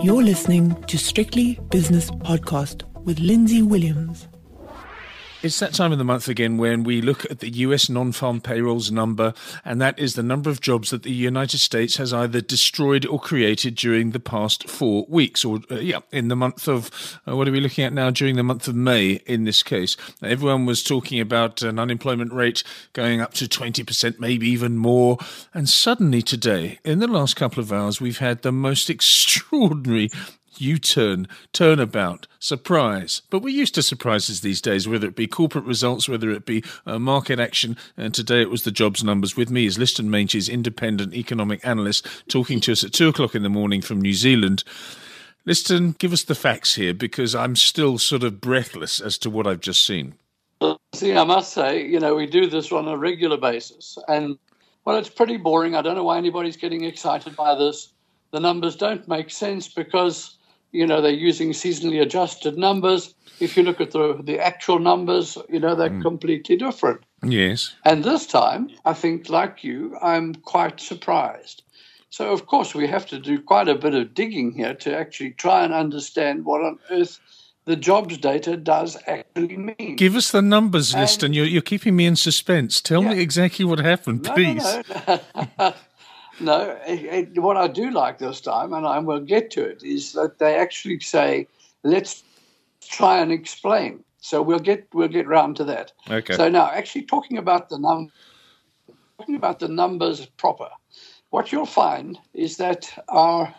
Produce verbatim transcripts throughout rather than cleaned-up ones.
You're listening to Strictly Business Podcast with Lindsay Williams. It's that time of the month again when we look at the U S non-farm payrolls number, and that is the number of jobs that the United States has either destroyed or created during the past four weeks, or uh, yeah, in the month of, uh, what are we looking at now, during the month of May in this case. Now, everyone was talking about an unemployment rate going up to twenty percent, maybe even more, and suddenly today, in the last couple of hours, we've had the most extraordinary U-turn, turnabout, surprise. But we're used to surprises these days, whether it be corporate results, whether it be uh, market action. And today it was the jobs numbers. With me is Liston Meintjes, independent economic analyst, talking to us at two o'clock in the morning from New Zealand. Liston, give us the facts here, because I'm still sort of breathless as to what I've just seen. See, I must say, you know, we do this on a regular basis. And, well, it's pretty boring. I don't know why anybody's getting excited by this. The numbers don't make sense because, you know, they're using seasonally adjusted numbers. If you look at the the actual numbers, you know, they're mm. completely different. Yes. And this time, I think, like you, I'm quite surprised. So, of course, we have to do quite a bit of digging here to actually try and understand what on earth the jobs data does actually mean. Give us the numbers, Liston. You're, you're keeping me in suspense. Tell yeah. me exactly what happened, no, please. No, no. No, it, it, what I do like this time, and I will get to it, is that they actually say, let's try and explain. So we'll get we'll get round to that. Okay. So now, actually talking about the num talking about the numbers proper, what you'll find is that our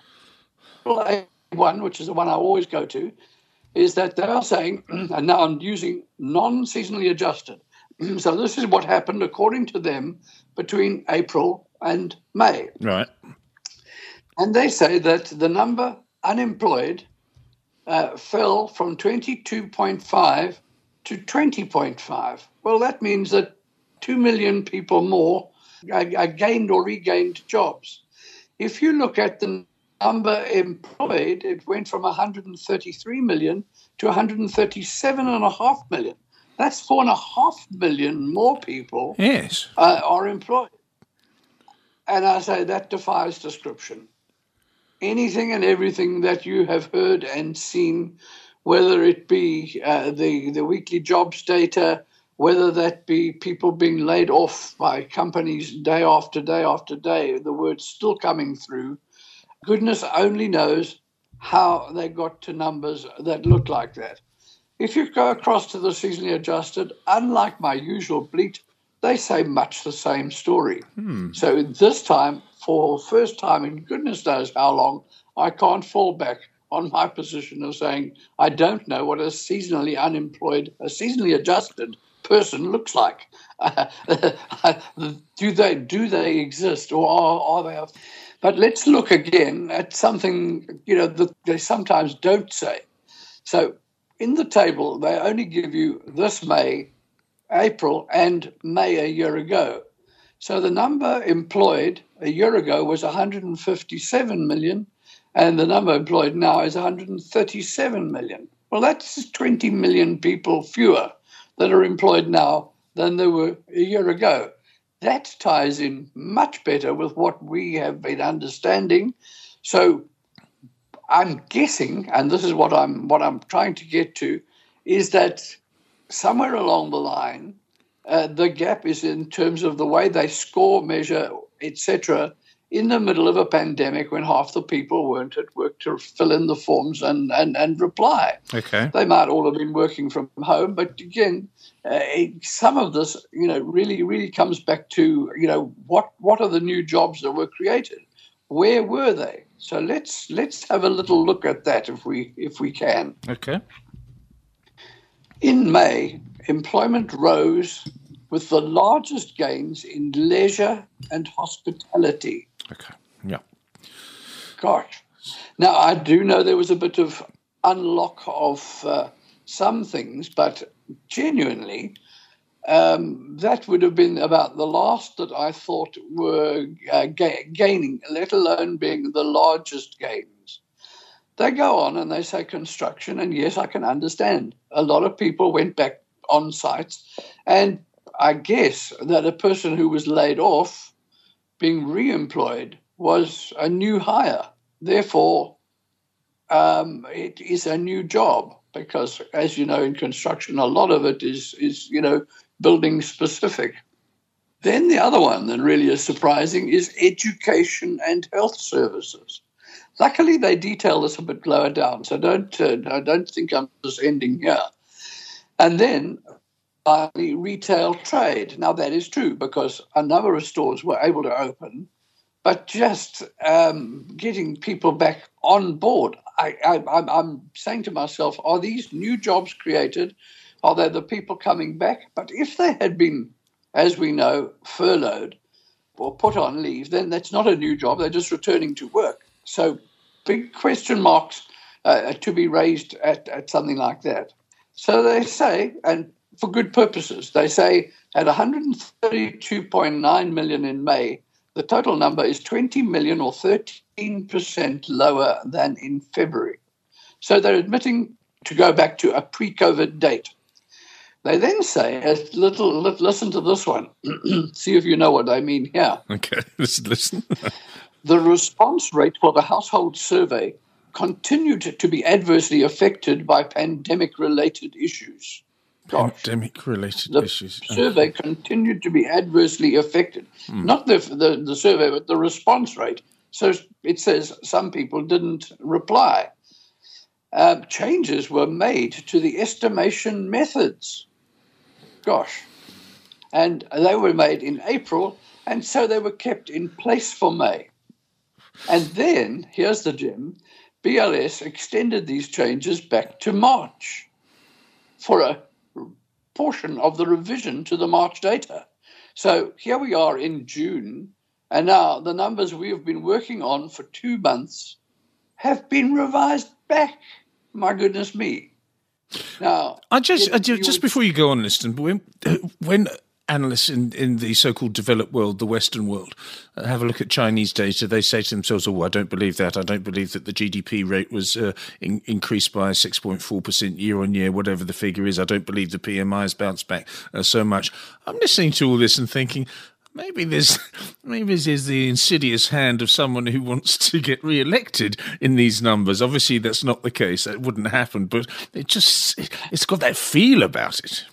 A one, which is the one I always go to, is that they are saying, and now I'm using non-seasonally adjusted. So this is what happened, according to them, between April and May. Right. And they say that the number unemployed uh, fell from twenty-two point five to twenty point five. Well, that means that two million people more uh, gained or regained jobs. If you look at the number employed, it went from one hundred thirty-three million to one hundred thirty-seven point five million. That's four and a half million more people yes. uh, are employed. And I say that defies description. Anything and everything that you have heard and seen, whether it be uh, the, the weekly jobs data, whether that be people being laid off by companies day after day after day, the word's still coming through. Goodness only knows how they got to numbers that look like that. If you go across to the seasonally adjusted, unlike my usual bleat, they say much the same story. Hmm. So this time, for the first time in goodness knows how long, I can't fall back on my position of saying I don't know what a seasonally unemployed, a seasonally adjusted person looks like. do they do they exist, or are, are they? But let's look again at something, you know, that they sometimes don't say. So in the table, they only give you this May, April, and May a year ago. So the number employed a year ago was one hundred fifty-seven million, and the number employed now is one hundred thirty-seven million. Well, that's twenty million people fewer that are employed now than there were a year ago. That ties in much better with what we have been understanding. So I'm guessing, and this is what I'm what I'm trying to get to, is that somewhere along the line, uh, the gap is in terms of the way they score, measure, et cetera, in the middle of a pandemic when half the people weren't at work to fill in the forms and, and, and reply. Okay. They might all have been working from home, but again, uh, some of this, you know, really, really comes back to, you know, what, what are the new jobs that were created? Where were they? So let's let's have a little look at that if we if we can. Okay. In May, employment rose with the largest gains in leisure and hospitality. Okay. Yeah. Gosh. Now, I do know there was a bit of unlock of uh, some things, but genuinely, um, that would have been about the last that I thought were uh, ga- gaining, let alone being the largest gains. They go on and they say construction, and yes, I can understand. A lot of people went back on sites, and I guess that a person who was laid off being re-employed was a new hire. Therefore, um, it is a new job because, as you know, in construction, a lot of it is, is you know, building specific. Then the other one that really is surprising is education and health services. Luckily, they detail this a bit lower down, so don't uh, I don't think I'm just ending here. And then uh, the retail trade. Now, that is true because a number of stores were able to open, but just um, getting people back on board. I, I, I'm saying to myself, are these new jobs created? Are they the people coming back? But if they had been, as we know, furloughed or put on leave, then that's not a new job. They're just returning to work. So big question marks uh, to be raised at, at something like that. So they say, and for good purposes, they say at one hundred thirty-two point nine million in May, the total number is twenty million or thirteen percent lower than in February. So they're admitting to go back to a pre-COVID date. They then say, as little, listen to this one, see if you know what I mean here. Okay, listen, listen. The response rate for the household survey continued to be adversely affected by pandemic-related issues. Gosh. Pandemic-related the issues. survey okay. continued to be adversely affected. Hmm. Not the, the, the survey, but the response rate. So it says some people didn't reply. Uh, changes were made to the estimation methods. Gosh. And they were made in April, and so they were kept in place for May. And then, here's the gem, B L S extended these changes back to March for a portion of the revision to the March data. So here we are in June, and now the numbers we have been working on for two months have been revised back. My goodness me. Now, I just, it, I just, just would, before you go on, Liston, when, when analysts in, in the so-called developed world, the Western world, uh, have a look at Chinese data, they say to themselves, oh, I don't believe that. I don't believe that the G D P rate was uh, in, increased by six point four percent year on year, whatever the figure is. I don't believe the P M I has bounced back uh, so much. I'm listening to all this and thinking, Maybe there's, maybe there's the insidious hand of someone who wants to get re-elected in these numbers. Obviously, that's not the case. That wouldn't happen. But it just, it's got that feel about it.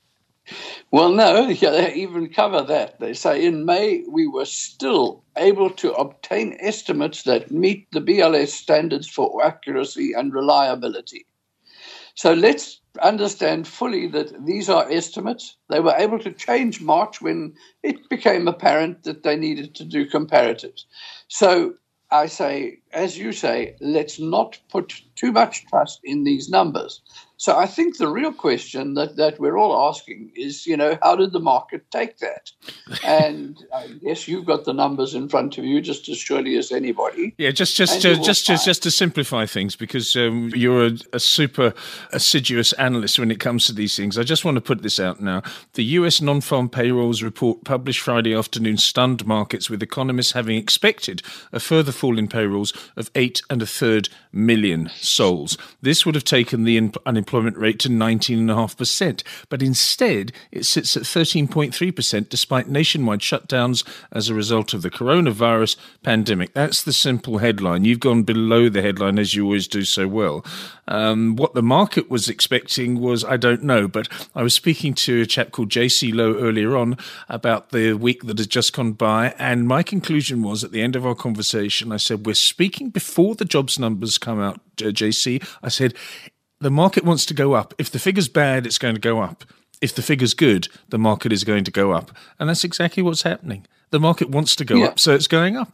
Well, no, yeah, they even cover that. They say in May we were still able to obtain estimates that meet the B L S standards for accuracy and reliability. So let's understand fully that these are estimates. They were able to change March when it became apparent that they needed to do comparatives. So I say, as you say, let's not put too much trust in these numbers. So I think the real question that, that we're all asking is, you know, how did the market take that? And I guess you've got the numbers in front of you just as surely as anybody. Yeah, just just uh, just, just just to simplify things, because um, you're a, a super assiduous analyst when it comes to these things. I just want to put this out now. The U S non-farm payrolls report published Friday afternoon stunned markets, with economists having expected a further fall in payrolls of eight and a third million souls. This would have taken the in- unemployment rate to nineteen point five percent, but instead it sits at thirteen point three percent despite nationwide shutdowns as a result of the coronavirus pandemic. That's the simple headline. You've gone below the headline, as you always do so well. Um, what the market was expecting was, I don't know, but I was speaking to a chap called J C Lowe earlier on about the week that has just gone by, and my conclusion was, at the end of our conversation, I said, we're speaking before the jobs numbers come out, uh, J C. I said, the market wants to go up. If the figure's bad, it's going to go up. If the figure's good, the market is going to go up. And that's exactly what's happening. The market wants to go yeah. up, so it's going up.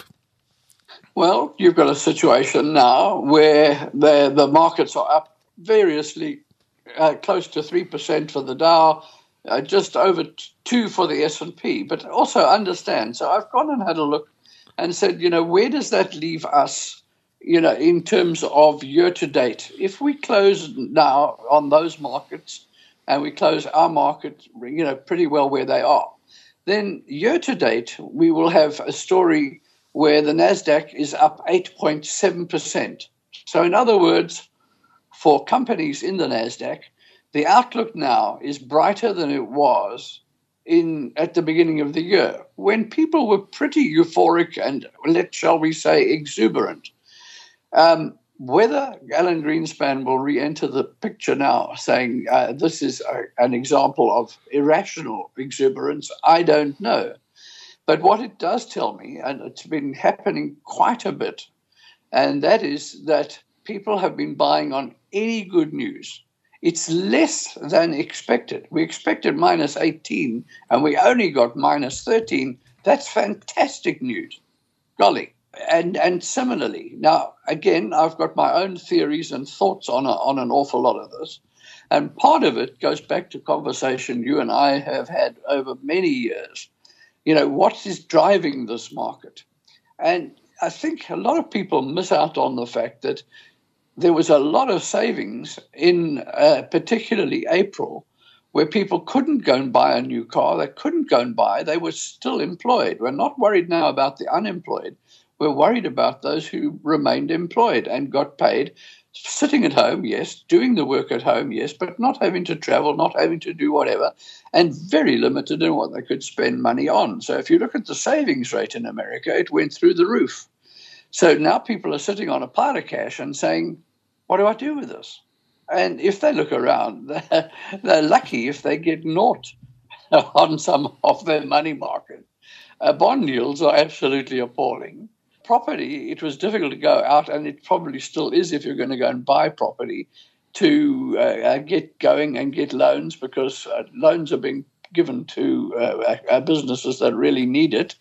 Well, you've got a situation now where the, the markets are up variously, uh, close to three percent for the Dow, uh, just over two for the S and P. But also understand, so I've gone and had a look and said, you know, where does that leave us, you know, in terms of year-to-date? If we close now on those markets and we close our market, you know, pretty well where they are, then year-to-date we will have a story where the NASDAQ is up eight point seven percent. So in other words, for companies in the NASDAQ, the outlook now is brighter than it was in at the beginning of the year, when people were pretty euphoric and, let shall we say, exuberant. Um, whether Alan Greenspan will re-enter the picture now, saying uh, this is a, an example of irrational exuberance, I don't know. But what it does tell me, and it's been happening quite a bit, and that is that people have been buying on any good news. It's less than expected. We expected minus eighteen, and we only got minus thirteen. That's fantastic news. Golly. And and similarly, now, again, I've got my own theories and thoughts on, a, on an awful lot of this. And part of it goes back to conversation you and I have had over many years. You know, what is driving this market? And I think a lot of people miss out on the fact that there was a lot of savings in uh, particularly April, where people couldn't go and buy a new car. They couldn't go and buy. They were still employed. We're not worried now about the unemployed. We're worried about those who remained employed and got paid, sitting at home, yes, doing the work at home, yes, but not having to travel, not having to do whatever, and very limited in what they could spend money on. So if you look at the savings rate in America, it went through the roof. So now people are sitting on a pile of cash and saying, what do I do with this? And if they look around, they're, they're lucky if they get naught on some of their money market. Uh, bond yields are absolutely appalling. Property, it was difficult to go out, and it probably still is if you're going to go and buy property, to uh, get going and get loans, because uh, loans are being given to uh, uh, businesses that really need it.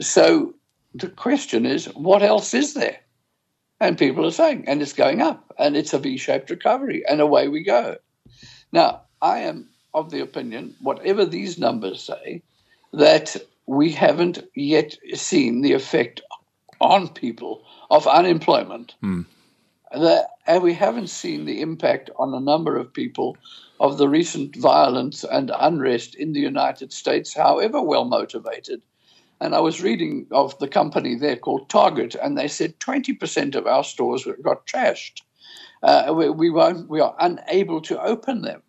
So the question is, what else is there? And people are saying, and it's going up, and it's a V-shaped recovery, and away we go. Now, I am of the opinion, whatever these numbers say, that we haven't yet seen the effect on people of unemployment. Mm. That, and we haven't seen the impact on a number of people of the recent violence and unrest in the United States, however well motivated. And I was reading of the company there called Target, and they said twenty percent of our stores got trashed. Uh, we, we, won't, we are unable to open them.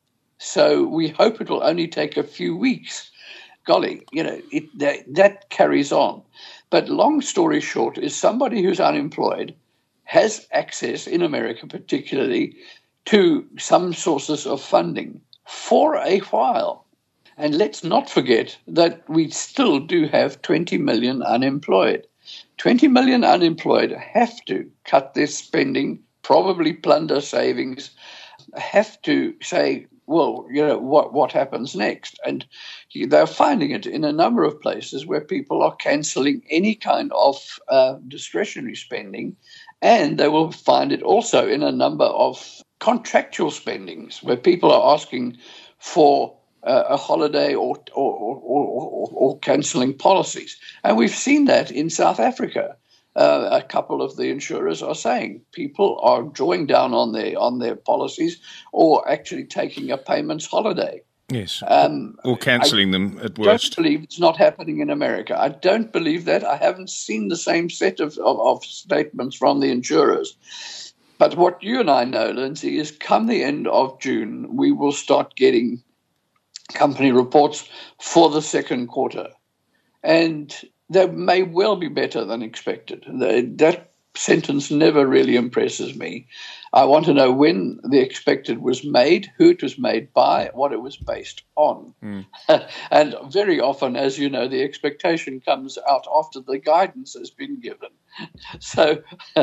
So we hope it will only take a few weeks. Golly, you know, it, that, that carries on. But long story short is somebody who's unemployed has access, in America particularly, to some sources of funding for a while. And let's not forget that we still do have twenty million unemployed. twenty million unemployed have to cut their spending, probably plunder savings, have to say, well, you know, what, what happens next? And they're finding it in a number of places where people are cancelling any kind of uh, discretionary spending, and they will find it also in a number of contractual spendings where people are asking for uh, a holiday or, or, or, or, or cancelling policies. And we've seen that in South Africa. Uh, a couple of the insurers are saying people are drawing down on their on their policies or actually taking a payments holiday. Yes, um, or cancelling them at worst. I don't believe it's not happening in America. I don't believe that. I haven't seen the same set of, of, of statements from the insurers. But what you and I know, Lindsay, is come the end of June, we will start getting company reports for the second quarter. And they may well be better than expected. That sentence never really impresses me. I want to know when the expected was made, who it was made by, what it was based on. Mm. And very often, as you know, the expectation comes out after the guidance has been given. So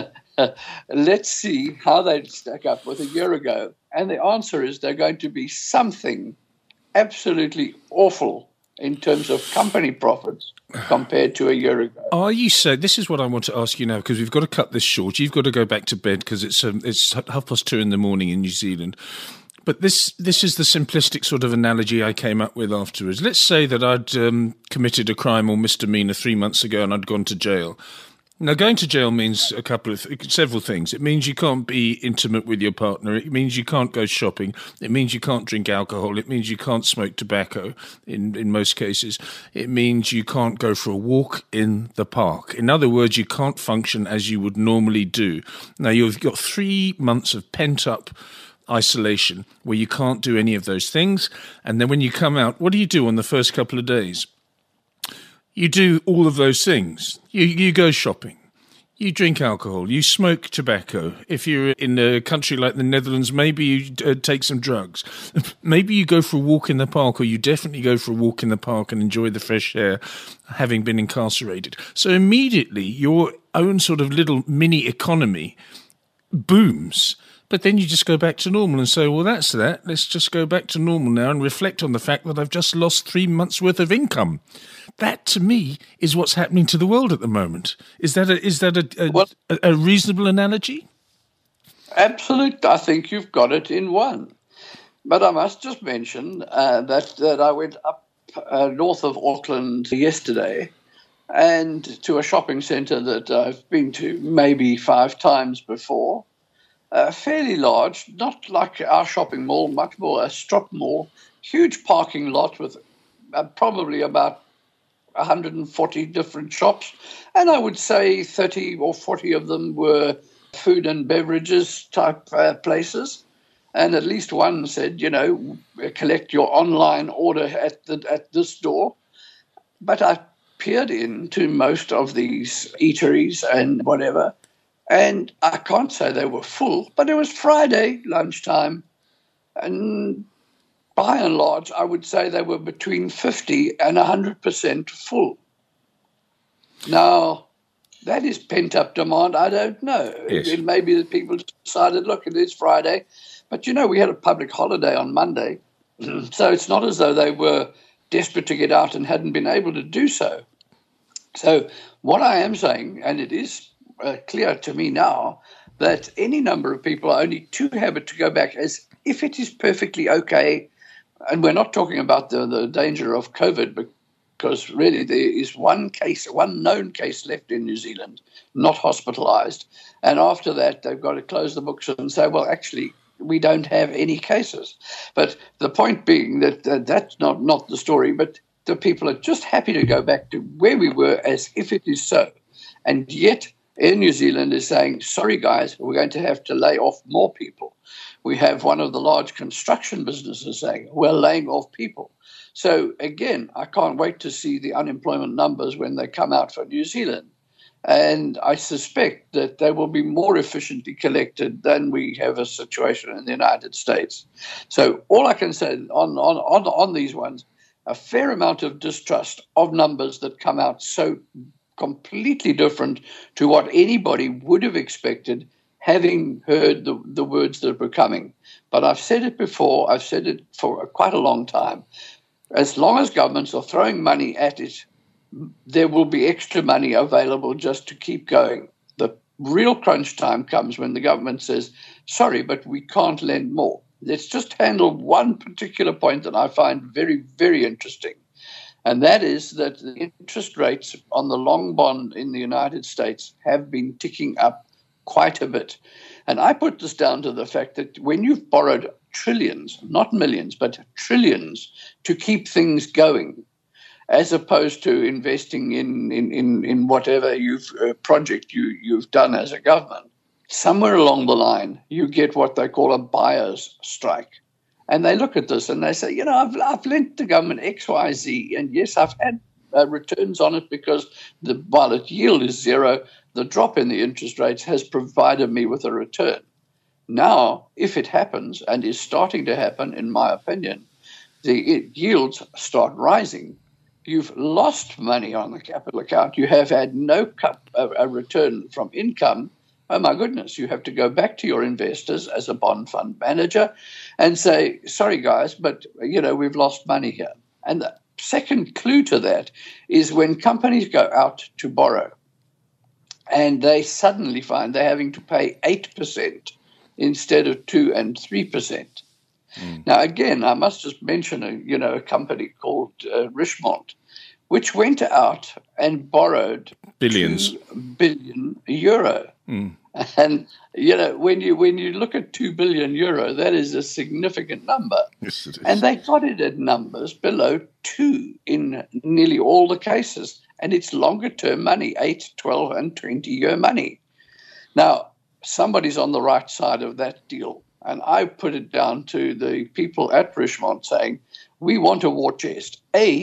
let's see how they stack up with a year ago. And the answer is they're going to be something absolutely awful in terms of company profits compared to a year ago. Are you so? This is what I want to ask you now, because we've got to cut this short. You've got to go back to bed because it's um, it's half past two in the morning in New Zealand. But this this is the simplistic sort of analogy I came up with afterwards. Let's say that I'd um, committed a crime or misdemeanor three months ago and I'd gone to jail. Now, going to jail means a couple of th- several things. It means you can't be intimate with your partner. It means you can't go shopping. It means you can't drink alcohol. It means you can't smoke tobacco in, in most cases. It means you can't go for a walk in the park. In other words, you can't function as you would normally do. Now, you've got three months of pent-up isolation where you can't do any of those things. And then when you come out, what do you do on the first couple of days? You do all of those things. You you go shopping. You drink alcohol, you smoke tobacco. If you're in a country like the Netherlands, maybe you uh, take some drugs. Maybe you go for a walk in the park, or you definitely go for a walk in the park and enjoy the fresh air, having been incarcerated. So immediately your own sort of little mini economy booms. But then you just go back to normal and say, well, that's that. Let's just go back to normal now and reflect on the fact that I've just lost three months' worth of income. That, to me, is what's happening to the world at the moment. Is that a, is that a, a, well, a, a reasonable analogy? Absolutely. I think you've got it in one. But I must just mention uh, that, that I went up uh, north of Auckland yesterday and to a shopping centre that I've been to maybe five times before. Uh, fairly large, not like our shopping mall, much more a strip mall, huge parking lot with uh, probably about one hundred forty different shops. And I would say thirty or forty of them were food and beverages type uh, places. And at least one said, you know, collect your online order at the, at this door. But I peered into most of these eateries and whatever, and I can't say they were full, but it was Friday lunchtime. And by and large, I would say they were between fifty and one hundred percent full. Now, that is pent-up demand. I don't know. Yes. It may be that people decided, look, it is Friday. But, you know, we had a public holiday on Monday. So it's not as though they were desperate to get out and hadn't been able to do so. So what I am saying, and it is uh, clear to me now, that any number of people are only too happy to go back as if it is perfectly okay. And we're not talking about the, the danger of COVID, because really there is one case, one known case left in New Zealand, not hospitalized. And after that, they've got to close the books and say, well, actually, we don't have any cases. But the point being that uh, that's not, not the story, but the people are just happy to go back to where we were as if it is so. And yet Air New Zealand is saying, sorry, guys, we're going to have to lay off more people. We have one of the large construction businesses saying, we're laying off people. So, again, I can't wait to see the unemployment numbers when they come out for New Zealand. And I suspect that they will be more efficiently collected than we have a situation in the United States. So all I can say on, on, on, on these ones, a fair amount of distrust of numbers that come out so completely different to what anybody would have expected, having heard the, the words that were coming. But I've said it before, I've said it for quite a long time. As long as governments are throwing money at it, there will be extra money available just to keep going. The real crunch time comes when the government says, sorry, but we can't lend more. Let's just handle one particular point that I find very, very interesting. And that is that the interest rates on the long bond in the United States have been ticking up quite a bit. And I put this down to the fact that when you've borrowed trillions, not millions, but trillions to keep things going, as opposed to investing in, in, in, in whatever you've, uh, project you, you've done as a government, somewhere along the line, you get what they call a buyer's strike. And they look at this and they say, you know, I've, I've lent the government X, Y, Z, and yes, I've had uh, returns on it because the, while its yield is zero, the drop in the interest rates has provided me with a return. Now, if it happens, and is starting to happen, in my opinion, the it, yields start rising. You've lost money on the capital account. You have had no cup, a, a return from income. Oh, my goodness, you have to go back to your investors as a bond fund manager and say, sorry, guys, but, you know, we've lost money here. And the second clue to that is when companies go out to borrow and they suddenly find they're having to pay eight percent instead of two and three percent. Mm. Now, again, I must just mention, a, you know, a company called uh, Richemont, which went out and borrowed billions, two billion euro. Mm. And you know, when you when you look at two billion euro, that is a significant number. Yes, it is. And they got it at numbers below two in nearly all the cases, and it's longer term money, eight, twelve, and twenty year money. Now, somebody's on the right side of that deal. And I put it down to the people at Richemont saying, we want a war chest. A,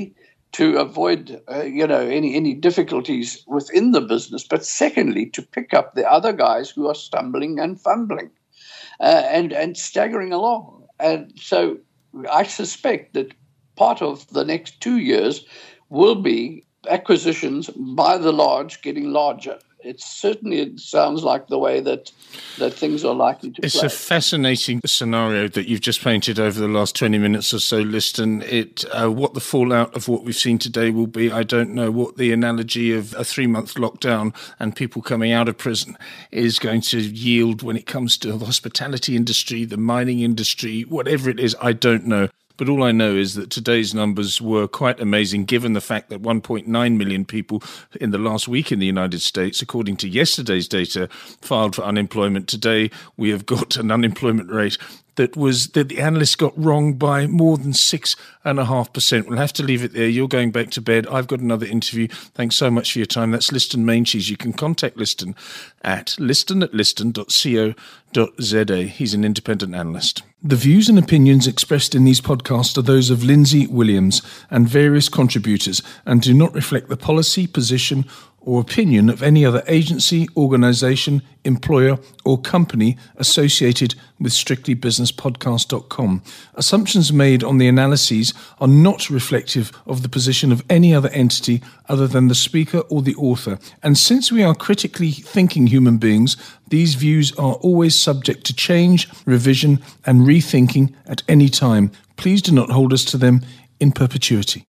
to avoid, uh, you know, any, any difficulties within the business, but secondly, to pick up the other guys who are stumbling and fumbling uh, and, and staggering along. And so I suspect that part of the next two years will be acquisitions by the large getting larger. It certainly it sounds like the way that that things are likely to it's play. It's a fascinating scenario that you've just painted over the last twenty minutes or so, Liston. It, uh, what the fallout of what we've seen today will be, I don't know. What the analogy of a three-month lockdown and people coming out of prison is going to yield when it comes to the hospitality industry, the mining industry, whatever it is, I don't know. But all I know is that today's numbers were quite amazing, given the fact that one point nine million people in the last week in the United States, according to yesterday's data, filed for unemployment. Today, we have got an unemployment rate that was that the analysts got wrong by more than six and a half percent. We'll have to leave it there. You're going back to bed. I've got another interview. Thanks so much for your time. That's Liston Maincheese. You can contact Liston at liston at liston dot co dot z a. He's an independent analyst. The views and opinions expressed in these podcasts are those of Lindsay Williams and various contributors and do not reflect the policy, position, or opinion of any other agency, organisation, employer, or company associated with strictly business podcast dot com. Assumptions made on the analyses are not reflective of the position of any other entity other than the speaker or the author. And since we are critically thinking human beings, these views are always subject to change, revision, and rethinking at any time. Please do not hold us to them in perpetuity.